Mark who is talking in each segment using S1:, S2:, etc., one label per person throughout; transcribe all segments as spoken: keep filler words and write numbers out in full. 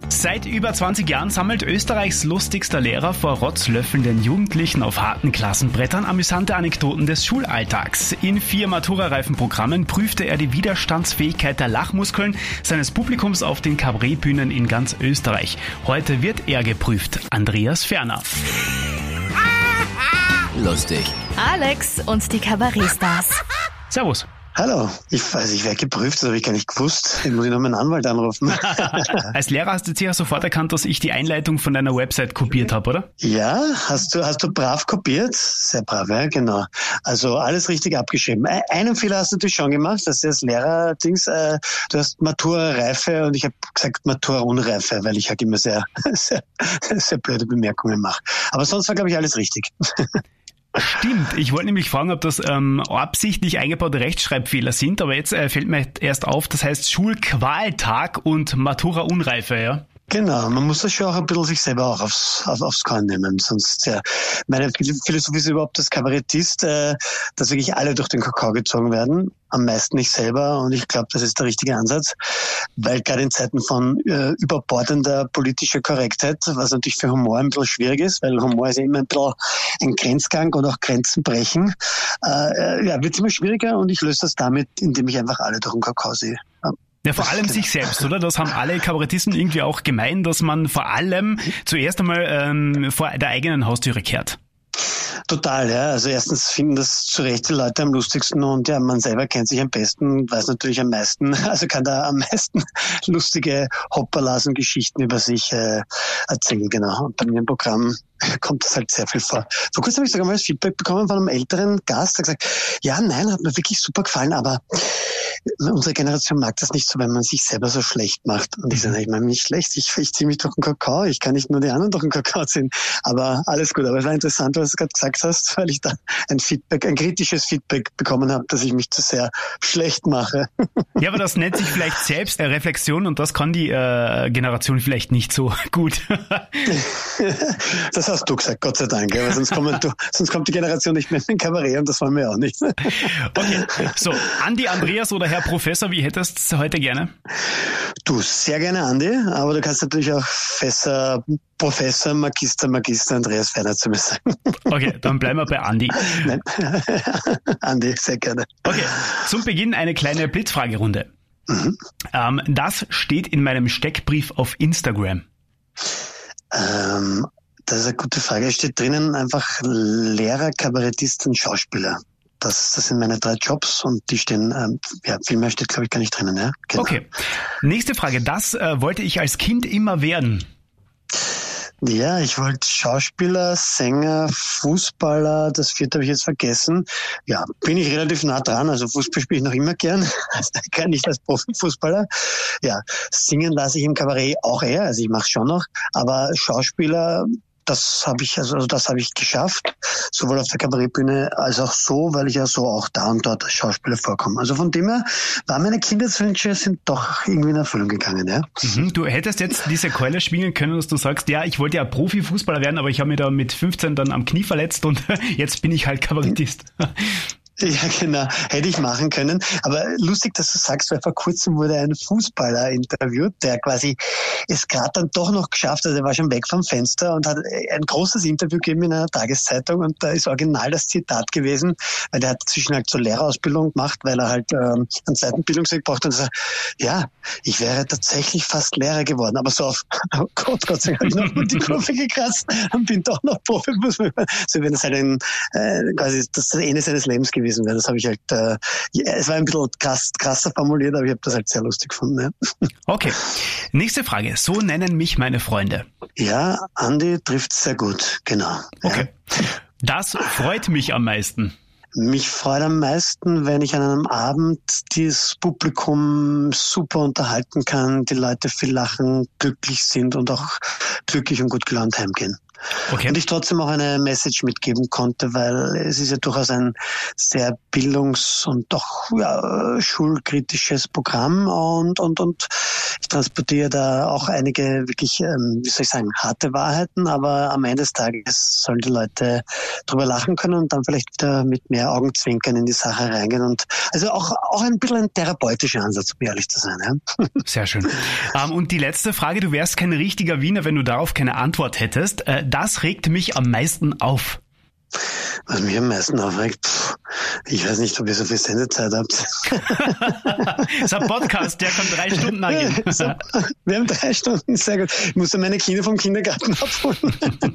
S1: Seit über zwanzig Jahren sammelt Österreichs lustigster Lehrer vor rotzlöffelnden Jugendlichen auf harten Klassenbrettern amüsante Anekdoten des Schulalltags. In vier Matura-reifen Programmen prüfte er die Widerstandsfähigkeit der Lachmuskeln seines Publikums auf den Kabarettbühnen in ganz Österreich. Heute wird er geprüft. Andreas Ferner.
S2: Lustig.
S3: Alex und die Kabarettstars.
S1: Servus.
S4: Hallo, ich weiß, ich werde geprüft, das habe ich gar nicht gewusst. Ich muss ich noch meinen Anwalt anrufen.
S1: Als Lehrer hast du sicher sofort erkannt, dass ich die Einleitung von deiner Website kopiert habe, oder?
S4: Ja, hast du hast du brav kopiert? Sehr brav, ja, genau. Also alles richtig abgeschrieben. Einen Fehler hast du natürlich schon gemacht, dass das Lehrer-Dings, äh, du hast Matura-Reife und ich habe gesagt Matura-Unreife, weil ich halt immer sehr, sehr, sehr blöde Bemerkungen mache. Aber sonst war, glaube ich, alles richtig.
S1: Stimmt, ich wollte nämlich fragen, ob das ähm, absichtlich eingebaute Rechtschreibfehler sind, aber jetzt äh, fällt mir erst auf, das heißt Schulqualtag und Matura-Unreife, ja?
S4: Genau, man muss das schon auch ein bisschen sich selber auch aufs, auf, aufs Korn nehmen, sonst, ja, meine Philosophie ist überhaupt das Kabarettist, äh, dass wirklich alle durch den Kakao gezogen werden, am meisten ich selber und ich glaube, das ist der richtige Ansatz, weil gerade in Zeiten von äh, überbordender politischer Korrektheit, was natürlich für Humor ein bisschen schwierig ist, weil Humor ist ja immer ein bisschen ein Grenzgang und auch Grenzen brechen, äh, ja, wird es immer schwieriger und ich löse das damit, indem ich einfach alle durch den Kakao sehe. Ja.
S1: Ja, vor allem sich selbst, oder? Das haben alle Kabarettisten irgendwie auch gemein, dass man vor allem zuerst einmal ähm, vor der eigenen Haustüre kehrt.
S4: Total, ja. Also erstens finden das zu Recht die Leute am lustigsten und ja, man selber kennt sich am besten, weiß natürlich am meisten, also kann da am meisten lustige Hopperlas und Geschichten über sich äh, erzählen, genau. Und bei mir im Programm kommt das halt sehr viel vor. Vor kurzem habe ich sogar mal das Feedback bekommen von einem älteren Gast, der gesagt, ja, nein, hat mir wirklich super gefallen, aber unsere Generation mag das nicht so, wenn man sich selber so schlecht macht. Und ich sage, ich meine nicht schlecht, ich, ich ziehe mich durch den Kakao, ich kann nicht nur die anderen durch den Kakao ziehen. Aber alles gut, aber es war interessant, was du gerade gesagt hast, weil ich da ein Feedback, ein kritisches Feedback bekommen habe, dass ich mich zu sehr schlecht mache.
S1: Ja, aber das nennt sich vielleicht Selbstreflexion und das kann die äh, Generation vielleicht nicht so gut.
S4: Das hast du gesagt, Gott sei Dank, weil sonst, kommen, du, sonst kommt die Generation nicht mehr in den Kabarett und das wollen wir auch nicht.
S1: Okay, so, Andi, Andreas oder Herr Professor, wie hättest du heute gerne?
S4: Du, sehr gerne Andi, aber du kannst natürlich auch Fässer, Professor, Magister, Magister Andreas Ferner zu mir sagen.
S1: Okay, dann bleiben wir bei Andi.
S4: Nein, Andi, sehr gerne.
S1: Okay, zum Beginn eine kleine Blitzfragerunde. Mhm. Ähm, das steht in meinem Steckbrief auf Instagram.
S4: Ähm, das ist eine gute Frage. Es steht drinnen einfach Lehrer, Kabarettist und Schauspieler. Das, das sind meine drei Jobs und die stehen, ähm, ja, viel mehr steht, glaube ich, gar nicht drinnen. Ja? Genau.
S1: Okay. Nächste Frage. Das äh, wollte ich als Kind immer werden.
S4: Ja, ich wollte Schauspieler, Sänger, Fußballer, das vierte habe ich jetzt vergessen. Ja, bin ich relativ nah dran, also Fußball spiele ich noch immer gern, kann nicht als Profifußballer. Ja, singen lasse ich im Kabarett auch eher, also ich mache schon noch, aber Schauspieler, das habe ich, also das habe ich geschafft, sowohl auf der Kabarettbühne als auch so, weil ich ja so auch da und dort als Schauspieler vorkomme. Also von dem her waren meine Kindheitswünsche sind doch irgendwie in Erfüllung gegangen, ja.
S1: Mhm, du hättest jetzt diese Keule schwingen können, dass du sagst, ja, ich wollte ja Profifußballer werden, aber ich habe mir da mit fünfzehn dann am Knie verletzt und jetzt bin ich halt Kabarettist.
S4: Ja, genau. Hätte ich machen können. Aber lustig, dass du sagst, weil vor kurzem wurde ein Fußballer interviewt, der quasi es gerade dann doch noch geschafft hat. Er war schon weg vom Fenster und hat ein großes Interview gegeben in einer Tageszeitung und da ist original das Zitat gewesen, weil der hat zwischen halt so Lehrerausbildung gemacht, weil er halt ähm, einen zweiten Bildungsweg braucht und sagt, ja, ich wäre tatsächlich fast Lehrer geworden, aber so auf, oh Gott, Gott sei Dank, habe ich noch mal die Kurve gekratzt und bin doch noch Profifußballer. So wenn das halt ein, äh, quasi das, das Ende seines Lebens gewesen wäre. Das habe ich halt, äh, ja, es war ein bisschen krass, krasser formuliert, aber ich habe das halt sehr lustig gefunden. Ja.
S1: Okay, nächste Frage. So nennen mich meine Freunde.
S4: Ja, Andi trifft sehr gut, genau.
S1: Okay,
S4: ja.
S1: Das freut mich am meisten.
S4: Mich freut am meisten, wenn ich an einem Abend das Publikum super unterhalten kann, die Leute viel lachen, glücklich sind und auch glücklich und gut gelaunt heimgehen.
S1: Okay.
S4: Und ich trotzdem auch eine Message mitgeben konnte, weil es ist ja durchaus ein sehr bildungs- und doch ja, schulkritisches Programm und, und, und ich transportiere da auch einige wirklich, ähm, wie soll ich sagen, harte Wahrheiten, aber am Ende des Tages sollen die Leute drüber lachen können und dann vielleicht wieder mit mehr Augenzwinkern in die Sache reingehen und also auch, auch ein bisschen ein therapeutischer Ansatz, um ehrlich zu sein. Ja?
S1: Sehr schön. Ähm, und die letzte Frage, du wärst kein richtiger Wiener, wenn du darauf keine Antwort hättest. Äh, das regt mich am meisten auf.
S4: Was mich am meisten aufregt, pff, ich weiß nicht, ob ihr so viel Sendezeit habt.
S1: Das ist ein Podcast, der kann drei Stunden angehen.
S4: So, wir haben drei Stunden, sehr gut. Ich musste meine Kinder vom Kindergarten abholen.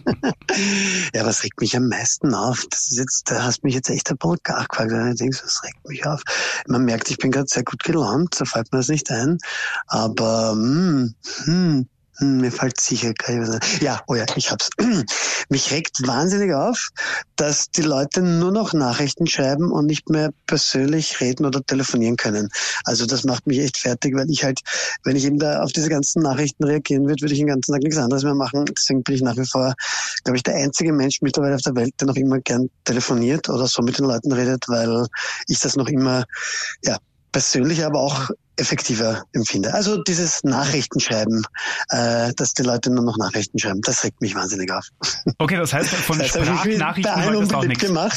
S4: Ja, was regt mich am meisten auf? Das ist jetzt, da hast du mich jetzt echt ein paar gar gefragt. Ich denke, was regt mich auf? Man merkt, ich bin gerade sehr gut gelaunt, so fällt mir das nicht ein. Aber, hm, hm. Mir fällt sicher kein was. Ja, oh ja, ich hab's. Mich regt wahnsinnig auf, dass die Leute nur noch Nachrichten schreiben und nicht mehr persönlich reden oder telefonieren können. Also das macht mich echt fertig, weil ich halt, wenn ich eben da auf diese ganzen Nachrichten reagieren würde, würde ich den ganzen Tag nichts anderes mehr machen. Deswegen bin ich nach wie vor, glaube ich, der einzige Mensch mittlerweile auf der Welt, der noch immer gern telefoniert oder so mit den Leuten redet, weil ich das noch immer, ja, persönlich, aber auch effektiver empfinde. Also dieses Nachrichtenschreiben, äh, dass die Leute nur noch Nachrichten schreiben, das regt mich wahnsinnig auf.
S1: Okay, das heißt, von
S4: das heißt,
S1: Sprachnachrichten heute ist auch nichts
S4: gemacht.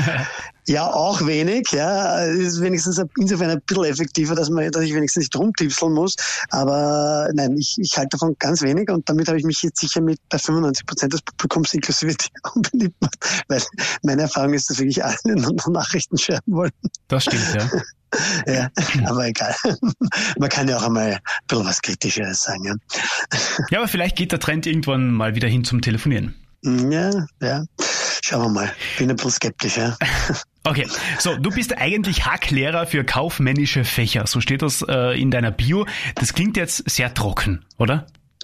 S4: Ja, auch wenig, ja. Es ist wenigstens insofern ein bisschen effektiver, dass man, dass ich wenigstens nicht rumtipseln muss. Aber nein, ich, ich halte davon ganz wenig und damit habe ich mich jetzt sicher mit bei fünfundneunzig Prozent des Publikums inklusive dir unbeliebt gemacht, weil meine Erfahrung ist, dass wirklich alle nur noch Nachrichten schreiben wollen.
S1: Das stimmt, ja.
S4: Ja, aber egal. Man kann ja auch einmal ein bisschen was Kritischeres sagen. Ja,
S1: ja, aber vielleicht geht der Trend irgendwann mal wieder hin zum Telefonieren.
S4: Ja, ja. Schauen wir mal. Bin ein bisschen skeptisch, ja.
S1: Okay, so, du bist eigentlich Hacklehrer für kaufmännische Fächer. So steht das äh, in deiner Bio. Das klingt jetzt sehr trocken, oder?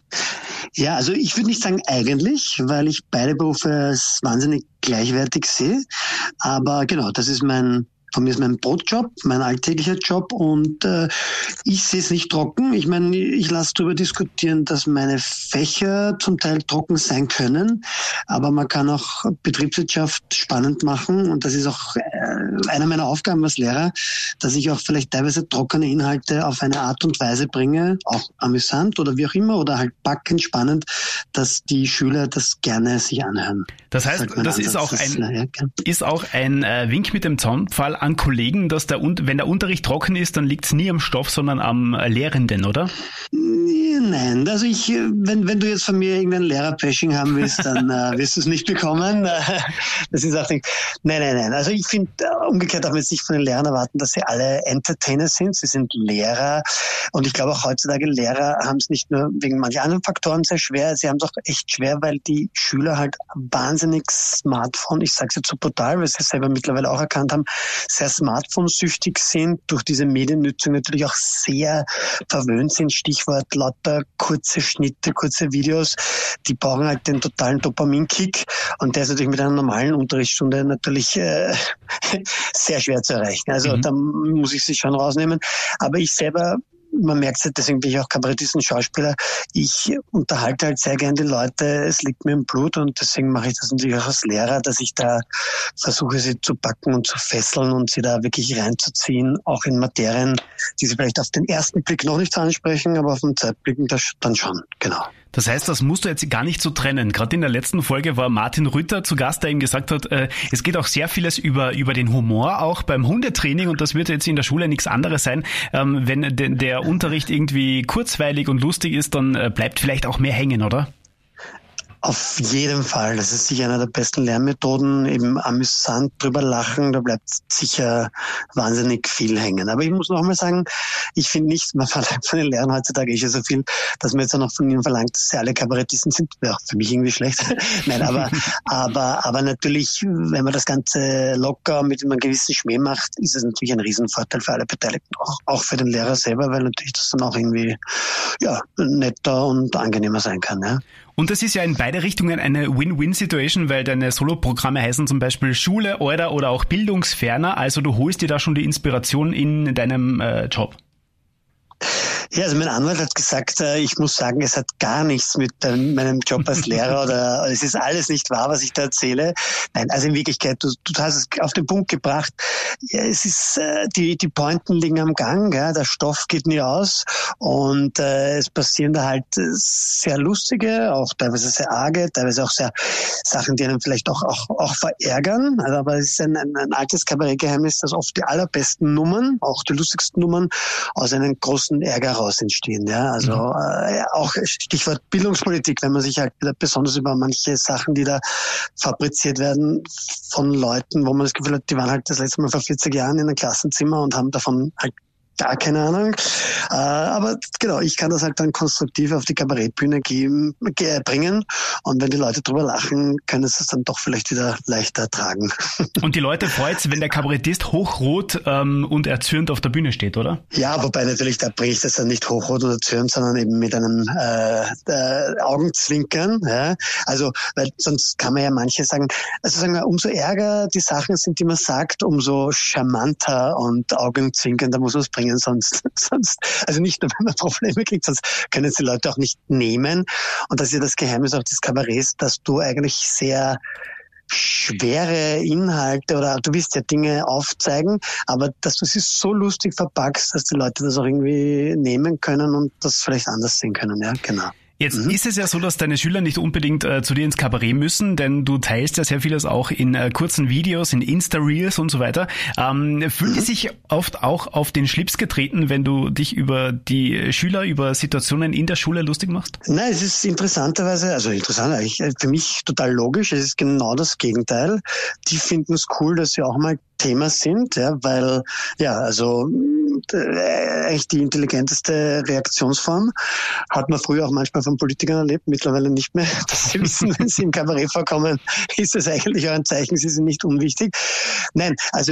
S4: Ja, also ich würde nicht sagen eigentlich, weil ich beide Berufe als wahnsinnig gleichwertig sehe. Aber genau, das ist mein... Von mir ist mein Brotjob, mein alltäglicher Job und äh, ich sehe es nicht trocken. Ich meine, ich lasse darüber diskutieren, dass meine Fächer zum Teil trocken sein können, aber man kann auch Betriebswirtschaft spannend machen und das ist auch äh, einer meiner Aufgaben als Lehrer, dass ich auch vielleicht teilweise trockene Inhalte auf eine Art und Weise bringe, auch amüsant oder wie auch immer oder halt packend spannend, dass die Schüler das gerne sich anhören.
S1: Das heißt, das, das ist, auch ein, ist, ja, ist auch ein äh, Wink mit dem Zaunpfahl an Kollegen, dass der, wenn der Unterricht trocken ist, dann liegt es nie am Stoff, sondern am Lehrenden, oder?
S4: Nein, also ich, wenn, wenn du jetzt von mir irgendein Lehrer-Bashing haben willst, dann äh, wirst du es nicht bekommen. Das ist auch nicht, nein, nein, nein. Also ich finde, umgekehrt darf man jetzt nicht von den Lehrern erwarten, dass sie alle Entertainer sind. Sie sind Lehrer und ich glaube auch heutzutage Lehrer haben es nicht nur wegen mancher anderen Faktoren sehr schwer, sie haben es auch echt schwer, weil die Schüler halt wahnsinnig Smartphone, ich sage es jetzt so brutal, weil sie es selber mittlerweile auch erkannt haben, sehr Smartphone-süchtig sind, durch diese Mediennutzung natürlich auch sehr verwöhnt sind. Stichwort lauter kurze Schnitte, kurze Videos, die brauchen halt den totalen Dopaminkick und der ist natürlich mit einer normalen Unterrichtsstunde natürlich äh, sehr schwer zu erreichen. Also mhm. da muss ich sie schon rausnehmen. Aber ich selber, man merkt es, deswegen bin ich auch Kabarettist und Schauspieler. Ich unterhalte halt sehr gern die Leute. Es liegt mir im Blut und deswegen mache ich das natürlich auch als Lehrer, dass ich da versuche, sie zu packen und zu fesseln und sie da wirklich reinzuziehen, auch in Materien, die sie vielleicht auf den ersten Blick noch nicht ansprechen, aber auf den zweiten Blick dann schon, genau.
S1: Das heißt, das musst du jetzt gar nicht so trennen. Gerade in der letzten Folge war Martin Rütter zu Gast, der ihm gesagt hat, äh, es geht auch sehr vieles über über den Humor, auch beim Hundetraining und das wird jetzt in der Schule nichts anderes sein. Ähm, wenn de- der Unterricht irgendwie kurzweilig und lustig ist, dann äh, bleibt vielleicht auch mehr hängen, oder?
S4: Auf jeden Fall. Das ist sicher eine der besten Lernmethoden. Eben amüsant drüber lachen, da bleibt sicher wahnsinnig viel hängen. Aber ich muss noch mal sagen, ich finde nicht, man verlangt von den Lehrern heutzutage eh schon so viel, dass man jetzt auch noch von ihnen verlangt, dass sie alle Kabarettisten sind. Ja, für mich irgendwie schlecht. Nein, aber, aber, aber natürlich, wenn man das Ganze locker mit einem gewissen Schmäh macht, ist es natürlich ein Riesenvorteil für alle Beteiligten. Auch, auch für den Lehrer selber, weil natürlich das dann auch irgendwie, ja, netter und angenehmer sein kann, ja.
S1: Und das ist ja in beide Richtungen eine Win-Win-Situation, weil deine Soloprogramme heißen zum Beispiel Schule, Order oder auch Bildungsferner. Also du holst dir da schon die Inspiration in deinem äh, Job.
S4: Ja, also mein Anwalt hat gesagt, ich muss sagen, es hat gar nichts mit meinem Job als Lehrer oder es ist alles nicht wahr, was ich da erzähle. Nein, also in Wirklichkeit, du, du hast es auf den Punkt gebracht. Ja, es ist, die, die Pointen liegen am Gang, ja, der Stoff geht nie aus und äh, es passieren da halt sehr lustige, auch teilweise sehr arge, teilweise auch sehr Sachen, die einen vielleicht auch, auch, auch verärgern. Also, aber es ist ein, ein, ein altes Kabarettgeheimnis, dass oft die allerbesten Nummern, auch die lustigsten Nummern, aus einem großen Ärger raus entstehen. Ja, also mhm. äh, auch Stichwort Bildungspolitik, wenn man sich halt besonders über manche Sachen, die da fabriziert werden von Leuten, wo man das Gefühl hat, die waren halt das letzte Mal vor vierzig Jahren in einem Klassenzimmer und haben davon halt gar keine Ahnung. Äh, aber genau, ich kann das halt dann konstruktiv auf die Kabarettbühne geben, ge- bringen. Und wenn die Leute drüber lachen, können sie es dann doch vielleicht wieder leichter tragen.
S1: Und die Leute freut es, wenn der Kabarettist hochrot ähm, und erzürnt auf der Bühne steht, oder?
S4: Ja, wobei natürlich, da bringe ich das dann nicht hochrot oder erzürnt, sondern eben mit einem äh, äh, Augenzwinkern. Ja? Also, weil sonst kann man ja manche sagen, also sagen wir, umso ärger die Sachen sind, die man sagt, umso charmanter und augenzwinkernder muss man es bringen. Sonst, sonst, also nicht nur, wenn man Probleme kriegt, sonst können es die Leute auch nicht nehmen. Und das ist ja das Geheimnis auch des Kabaretts, dass du eigentlich sehr schwere Inhalte oder du willst ja Dinge aufzeigen, aber dass du sie so lustig verpackst, dass die Leute das auch irgendwie nehmen können und das vielleicht anders sehen können. Ja, genau.
S1: Jetzt mhm. ist es ja so, dass deine Schüler nicht unbedingt äh, zu dir ins Kabarett müssen, denn du teilst ja sehr vieles auch in äh, kurzen Videos, in Insta-Reels und so weiter. Ähm, fühlen mhm. die sich oft auch auf den Schlips getreten, wenn du dich über die Schüler, über Situationen in der Schule lustig machst?
S4: Nein, es ist interessanterweise, also interessant eigentlich, für mich total logisch, es ist genau das Gegenteil. Die finden es cool, dass sie auch mal Thema sind, ja, weil, ja, also äh, echt die intelligenteste Reaktionsform hat man früher auch manchmal von Politikern erlebt, mittlerweile nicht mehr, dass sie wissen, wenn sie im Kabarett vorkommen, ist das eigentlich auch ein Zeichen, sie sind nicht unwichtig. Nein, also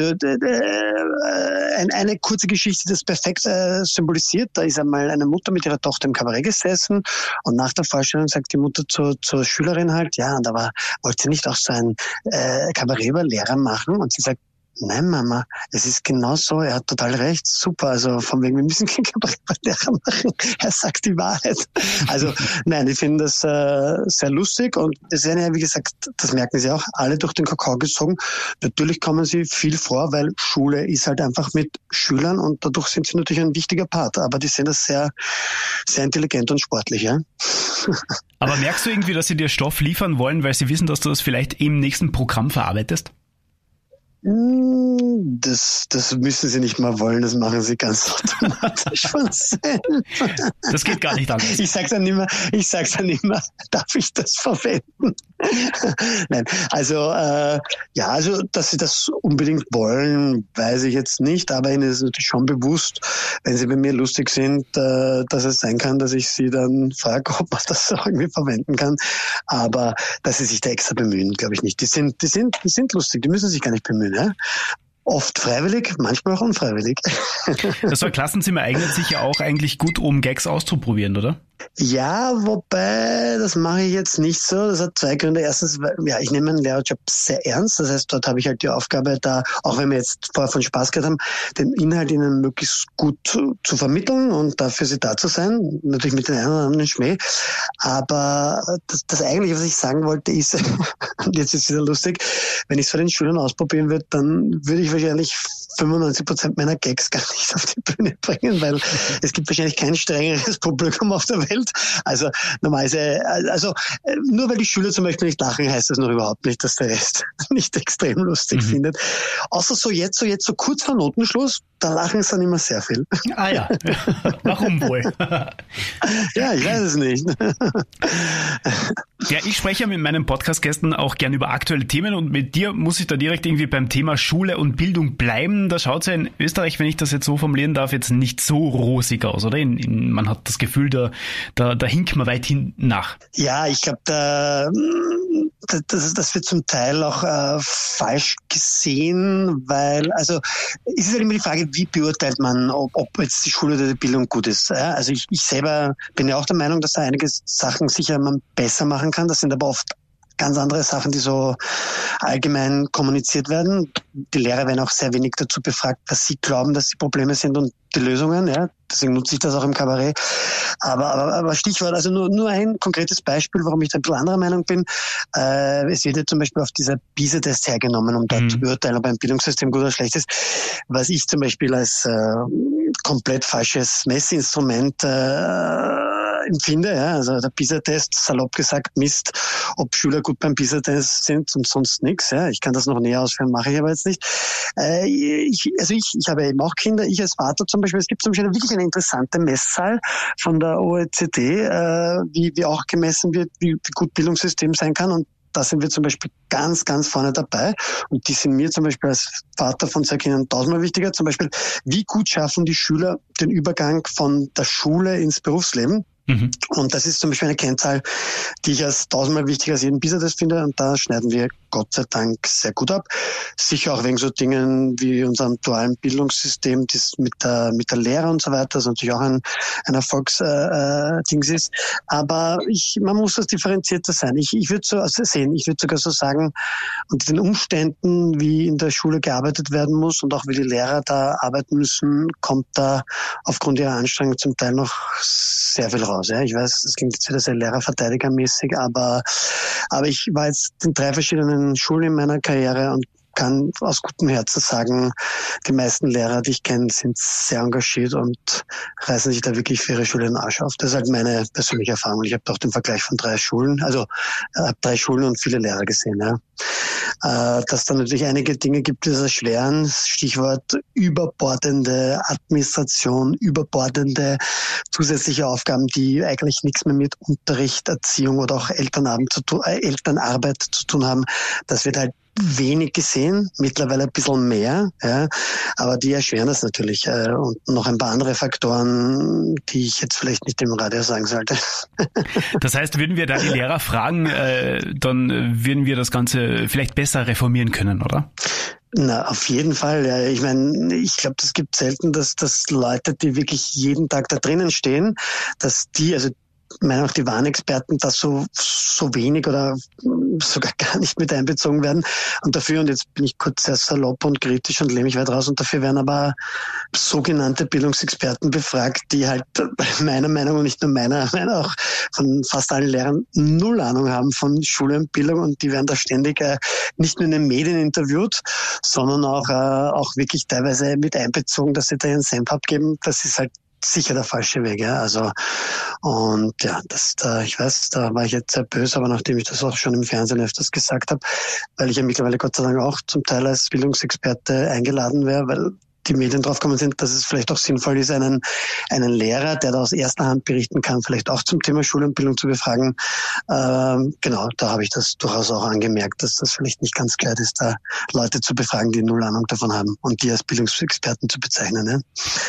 S4: äh, ein, eine kurze Geschichte, das perfekt äh, symbolisiert, da ist einmal eine Mutter mit ihrer Tochter im Kabarett gesessen und nach der Vorstellung sagt die Mutter zur, zur Schülerin halt, ja, und aber wollte sie nicht auch so ein äh, Kabarett über Lehrer machen? Und sie sagt, nein, Mama, es ist genau so, er hat total recht, super, also von wegen, wir müssen kein Kabarettlehrer machen, er sagt die Wahrheit. Also nein, ich finde das äh, sehr lustig und es werden ja, wie gesagt, das merken sie auch, alle durch den Kakao gezogen. Natürlich kommen sie viel vor, weil Schule ist halt einfach mit Schülern und dadurch sind sie natürlich ein wichtiger Part, aber die sehen das sehr, sehr intelligent und sportlich, ja.
S1: Aber merkst du irgendwie, dass sie dir Stoff liefern wollen, weil sie wissen, dass du das vielleicht im nächsten Programm verarbeitest?
S4: Das, das müssen sie nicht mal wollen, das machen sie ganz automatisch von selber.
S1: Das geht gar nicht anders.
S4: Ich sag's dann immer, ich sag's dann immer, darf ich das verwenden? Nein, also äh, ja, also dass sie das unbedingt wollen, weiß ich jetzt nicht, aber ihnen ist natürlich schon bewusst, wenn sie bei mir lustig sind, äh, dass es sein kann, dass ich sie dann frage, ob man das auch irgendwie verwenden kann. Aber dass sie sich da extra bemühen, glaube ich nicht. Die sind, die sind, die sind lustig, die müssen sich gar nicht bemühen. Ja? Oft freiwillig, manchmal auch unfreiwillig.
S1: Das Klassenzimmer eignet sich ja auch eigentlich gut, um Gags auszuprobieren, oder?
S4: Ja, wobei, das mache ich jetzt nicht so. Das hat zwei Gründe. Erstens, ja, ich nehme meinen Lehrerjob sehr ernst. Das heißt, dort habe ich halt die Aufgabe, da, auch wenn wir jetzt vorher von Spaß gehabt haben, den Inhalt ihnen möglichst gut zu, zu vermitteln und dafür sie da zu sein. Natürlich mit den einen oder anderen Schmäh. Aber das, das eigentliche, was ich sagen wollte, ist, und jetzt ist es wieder lustig, wenn ich es vor den Schülern ausprobieren würde, dann würde ich wahrscheinlich fünfundneunzig Prozent meiner Gags gar nicht auf die Bühne bringen, weil es gibt wahrscheinlich kein strengeres Publikum auf der Welt. Also normalerweise, also nur weil die Schüler zum Beispiel nicht lachen, heißt das noch überhaupt nicht, dass der Rest nicht extrem lustig mhm. findet. Außer so jetzt, so jetzt, so kurz vor Notenschluss, da lachen es dann immer sehr viel.
S1: Ah ja, warum wohl?
S4: Ja, ich weiß es nicht.
S1: Ja, ich spreche ja mit meinen Podcast-Gästen auch gern über aktuelle Themen und mit dir muss ich da direkt irgendwie beim Thema Schule und Bildung bleiben. Da schaut es ja in Österreich, wenn ich das jetzt so formulieren darf, jetzt nicht so rosig aus, oder? In, in, man hat das Gefühl, da, da, da hinkt man weit hinten nach.
S4: Ja, ich glaube, da das, das wird zum Teil auch äh, falsch gesehen, weil, also es ist halt immer die Frage, wie beurteilt man, ob, ob jetzt die Schule oder die Bildung gut ist. Ja? Also ich, ich selber bin ja auch der Meinung, dass da einige Sachen sicher man besser machen kann. Das sind aber oft ganz andere Sachen, die so allgemein kommuniziert werden. Die Lehrer werden auch sehr wenig dazu befragt, was sie glauben, dass die Probleme sind und die Lösungen. Ja, deswegen nutze ich das auch im Kabarett. Aber, aber, aber Stichwort, also nur, nur ein konkretes Beispiel, warum ich da ein bisschen anderer Meinung bin. Äh, es wird ja zum Beispiel auf dieser PISA-Test hergenommen, um da mhm. zu beurteilen, ob ein Bildungssystem gut oder schlecht ist. Was ich zum Beispiel als äh, komplett falsches Messinstrument äh, empfinde, ja, also der PISA-Test, salopp gesagt, misst, ob Schüler gut beim PISA-Test sind und sonst nichts. Ja. Ich kann das noch näher ausführen, mache ich aber jetzt nicht. Äh, ich, also ich, ich habe eben auch Kinder, ich als Vater zum Beispiel, es gibt zum Beispiel wirklich eine interessante Messzahl von der O E C D, äh, wie, wie auch gemessen wird, wie, wie gut Bildungssystem sein kann, und da sind wir zum Beispiel ganz, ganz vorne dabei. Und die sind mir zum Beispiel als Vater von zwei Kindern tausendmal wichtiger. Zum Beispiel, wie gut schaffen die Schüler den Übergang von der Schule ins Berufsleben? Mhm. Und das ist zum Beispiel eine Kennzahl, die ich als tausendmal wichtiger als jeden PISA-Test finde. Und da schneiden wir Gott sei Dank sehr gut ab. Sicher auch wegen so Dingen wie unserem dualen Bildungssystem, das mit der, mit der Lehre und so weiter, das natürlich auch ein, ein Erfolgsdings äh, ist. Aber ich, man muss das differenzierter sein. Ich, ich würde so also sehen, ich würde sogar so sagen, unter den Umständen, wie in der Schule gearbeitet werden muss und auch wie die Lehrer da arbeiten müssen, kommt da aufgrund ihrer Anstrengung zum Teil noch sehr viel raus. Ja. Ich weiß, das klingt jetzt wieder sehr lehrerverteidigermäßig, aber, aber ich war jetzt in drei verschiedenen Schulen in meiner Karriere und kann aus gutem Herzen sagen, die meisten Lehrer, die ich kenne, sind sehr engagiert und reißen sich da wirklich für ihre Schule den Arsch auf. Das ist halt meine persönliche Erfahrung. Ich habe doch den Vergleich von drei Schulen, also habe drei Schulen und viele Lehrer gesehen. Ja. Äh, dass da natürlich einige Dinge gibt, die das erschweren. Stichwort überbordende Administration, überbordende zusätzliche Aufgaben, die eigentlich nichts mehr mit Unterricht, Erziehung oder auch Elternabend zu tun, äh, Elternarbeit zu tun haben. Das wird halt wenig gesehen, mittlerweile ein bisschen mehr, ja, aber die erschweren das natürlich. Äh, und noch ein paar andere Faktoren, die ich jetzt vielleicht nicht im Radio sagen sollte.
S1: Das heißt, würden wir da die Lehrer fragen, äh, dann würden wir das Ganze vielleicht besser reformieren können, oder?
S4: Na, auf jeden Fall. Ja. Ich meine, ich glaube, das gibt selten, dass, dass Leute, die wirklich jeden Tag da drinnen stehen, dass die, also meiner Meinung nach die Warnexperten, dass so, so wenig oder sogar gar nicht mit einbezogen werden. Und dafür, und jetzt bin ich kurz sehr salopp und kritisch und lehne mich weit raus, und dafür werden aber sogenannte Bildungsexperten befragt, die halt meiner Meinung nach, und nicht nur meiner, meiner auch von fast allen Lehrern null Ahnung haben von Schule und Bildung, und die werden da ständig äh, nicht nur in den Medien interviewt, sondern auch, äh, auch wirklich teilweise mit einbezogen, dass sie da ihren Senf abgeben. Das ist halt sicher der falsche Weg, ja. Also, und ja, das, da, ich weiß, da war ich jetzt sehr böse, aber nachdem ich das auch schon im Fernsehen öfters gesagt habe, weil ich ja mittlerweile Gott sei Dank auch zum Teil als Bildungsexperte eingeladen wäre, weil die Medien draufgekommen sind, dass es vielleicht auch sinnvoll ist, einen, einen Lehrer, der da aus erster Hand berichten kann, vielleicht auch zum Thema Schule und Bildung zu befragen. Ähm, genau, da habe ich das durchaus auch angemerkt, dass das vielleicht nicht ganz klar ist, da Leute zu befragen, die null Ahnung davon haben und die als Bildungsexperten zu bezeichnen. Ne?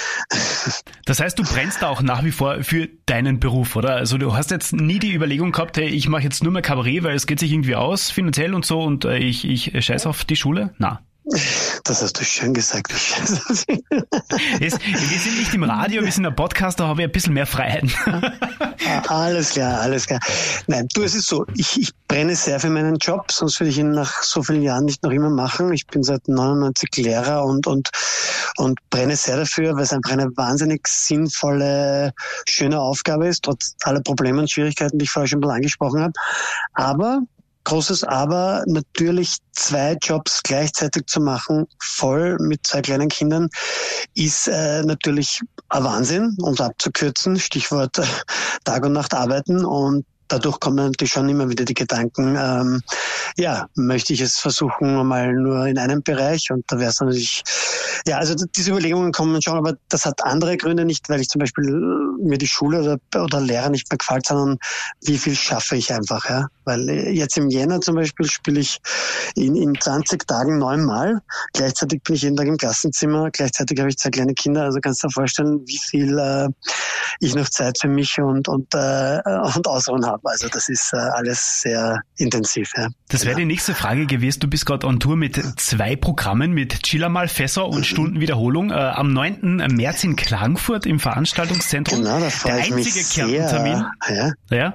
S1: Das heißt, du brennst da auch nach wie vor für deinen Beruf, oder? Also du hast jetzt nie die Überlegung gehabt, hey, ich mache jetzt nur mehr Kabarett, weil es geht sich irgendwie aus, finanziell und so, und äh, ich, ich scheiß auf die Schule? Na.
S4: Das hast du schön gesagt.
S1: Es, wir sind nicht im Radio, wir sind ein Podcast, da habe ich ein bisschen mehr Freiheiten.
S4: Alles klar, alles klar. Nein, du, es ist so, ich, ich brenne sehr für meinen Job, sonst würde ich ihn nach so vielen Jahren nicht noch immer machen. Ich bin seit neunundneunzig Lehrer und, und, und brenne sehr dafür, weil es einfach eine wahnsinnig sinnvolle, schöne Aufgabe ist, trotz aller Probleme und Schwierigkeiten, die ich vorher schon mal angesprochen habe. Aber großes Aber, natürlich zwei Jobs gleichzeitig zu machen, voll mit zwei kleinen Kindern, ist äh, natürlich ein Wahnsinn, um es abzukürzen. Stichwort äh, Tag und Nacht arbeiten, und dadurch kommen natürlich schon immer wieder die Gedanken, ähm, ja, möchte ich es versuchen, mal nur in einem Bereich, und da wäre es natürlich, ja, also diese Überlegungen kommen schon, aber das hat andere Gründe, nicht weil ich zum Beispiel mir die Schule oder, oder Lehrer nicht mehr gefällt, sondern wie viel schaffe ich einfach, ja, weil jetzt im Jänner zum Beispiel spiele ich in, in zwanzig Tagen neunmal, gleichzeitig bin ich jeden Tag im Klassenzimmer, gleichzeitig habe ich zwei kleine Kinder, also kannst du dir vorstellen, wie viel äh, ich noch Zeit für mich und, und, äh, und Ausruhen habe. Also das ist äh, alles sehr intensiv. Ja.
S1: Das wäre die nächste Frage gewesen. Du bist gerade on Tour mit zwei Programmen, mit Chill einmal, Fässer und Stundenwiederholung. Äh, am neunten März in Klagenfurt im Veranstaltungszentrum.
S4: Genau, da freue ich mich sehr.
S1: Der einzige Kärnten-Termin.
S4: Ja.
S1: Ja?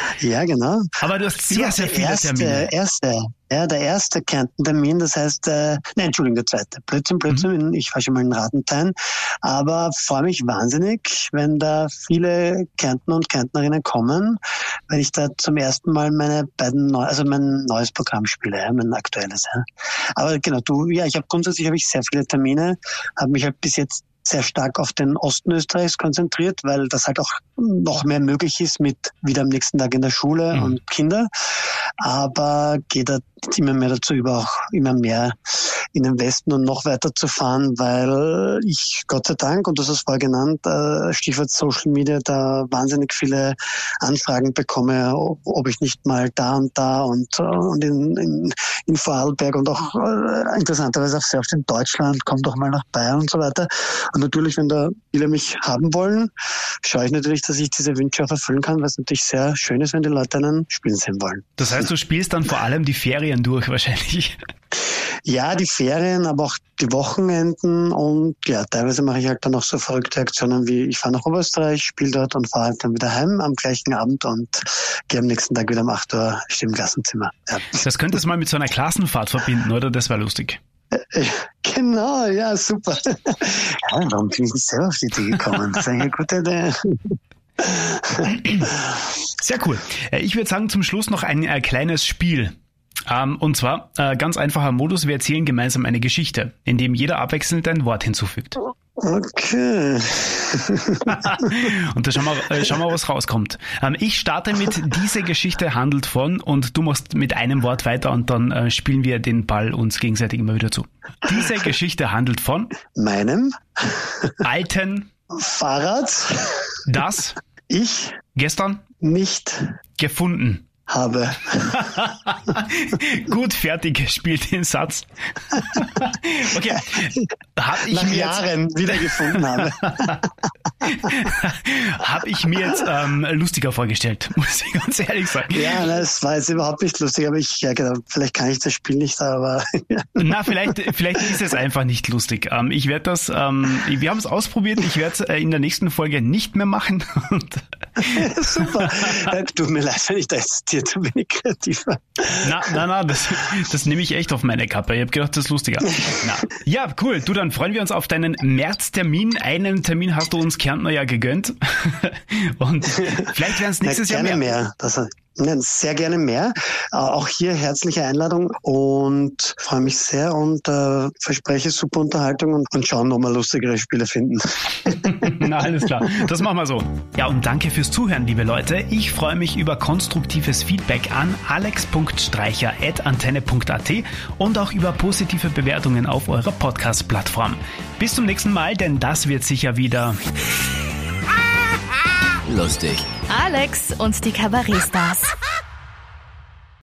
S4: Ja, genau.
S1: Aber du hast sehr, sehr viele
S4: erste,
S1: Termine.
S4: Erste, ja, der erste Kärnten-Termin, das heißt, äh, nein, Entschuldigung, der zweite. Blödsinn, Blödsinn, mhm. ich war schon mal in Radenthein, aber freue mich wahnsinnig, wenn da viele Kärntner und Kärntnerinnen kommen, weil ich da zum ersten Mal meine beiden, Neu- also mein neues Programm spiele, ja, mein aktuelles. Ja. Aber genau, du, ja, ich habe grundsätzlich habe ich sehr viele Termine, habe mich halt bis jetzt sehr stark auf den Osten Österreichs konzentriert, weil das halt auch noch mehr möglich ist mit wieder am nächsten Tag in der Schule mhm. und Kinder. Aber geht da immer mehr dazu über, auch immer mehr in den Westen und noch weiter zu fahren, weil ich Gott sei Dank, und das ist vorher genannt, Stichwort Social Media, da wahnsinnig viele Anfragen bekomme, ob ich nicht mal da und da und, und in, in, in Vorarlberg und auch interessanterweise auch sehr oft in Deutschland, kommt doch mal nach Bayern und so weiter. Und natürlich, wenn da viele mich haben wollen, schaue ich natürlich, dass ich diese Wünsche auch erfüllen kann, weil es natürlich sehr schön ist, wenn die Leute einen spielen sehen wollen.
S1: Das heißt, du spielst dann vor allem die Ferien durch wahrscheinlich?
S4: Ja, die Ferien, aber auch die Wochenenden und ja, teilweise mache ich halt dann auch so verrückte Aktionen wie ich fahre nach Oberösterreich, spiele dort und fahre halt dann wieder heim am gleichen Abend und gehe am nächsten Tag wieder um acht Uhr, stehe im Klassenzimmer. Ja.
S1: Das könntest du mal mit so einer Klassenfahrt verbinden, oder? Das wäre lustig.
S4: Genau, ja, super. Ja, warum bin ich nicht selber auf die Idee gekommen? Das ist eine gute Idee.
S1: Sehr cool. Ich würde sagen, zum Schluss noch ein äh, kleines Spiel. Ähm, und zwar äh, ganz einfacher Modus, wir erzählen gemeinsam eine Geschichte, in dem jeder abwechselnd ein Wort hinzufügt.
S4: Okay.
S1: Und da schauen wir, äh, schauen wir, was rauskommt. Ähm, ich starte mit diese Geschichte handelt von und du machst mit einem Wort weiter und dann äh, spielen wir den Ball uns gegenseitig immer wieder zu. Diese Geschichte handelt von
S4: meinem
S1: alten
S4: Fahrrad,
S1: das
S4: ich
S1: gestern
S4: nicht
S1: gefunden
S4: habe.
S1: Gut fertig gespielt, den Satz. Okay. Hab ich
S4: Nach
S1: mir
S4: Jahren
S1: jetzt,
S4: wiedergefunden habe.
S1: Habe ich mir jetzt ähm, lustiger vorgestellt, muss ich ganz ehrlich sagen.
S4: Ja, das war jetzt überhaupt nicht lustig, aber ich, ja genau, vielleicht kann ich das Spiel nicht, aber...
S1: Na, vielleicht, vielleicht ist es einfach nicht lustig. Ähm, ich werde das, ähm, wir haben es ausprobiert, ich werde es äh, in der nächsten Folge nicht mehr machen.
S4: Super. Ja, tut mir leid, wenn ich da jetzt dir zu wenig kreativ war.
S1: Na, na, na, das, das nehme ich echt auf meine Kappe. Ich habe gedacht, das ist lustiger. Na. Ja, cool. Du, dann freuen wir uns auf deinen Märztermin. Einen Termin hast du uns Kärntner ja gegönnt. Und vielleicht werden es nächstes
S4: Na,
S1: Jahr
S4: mehr.
S1: mehr.
S4: mehr. Das, ja, sehr gerne mehr. Auch hier herzliche Einladung und freue mich sehr und äh, verspreche super Unterhaltung und, und schauen, ob wir lustigere Spiele finden.
S1: Na, alles klar. Das machen wir so. Ja, und danke fürs Zuhören, liebe Leute. Ich freue mich über konstruktives Feedback an alex punkt streicher at antenne punkt at und auch über positive Bewertungen auf eurer Podcast-Plattform. Bis zum nächsten Mal, denn das wird sicher wieder
S2: lustig.
S3: Alex und die Kabarettstars.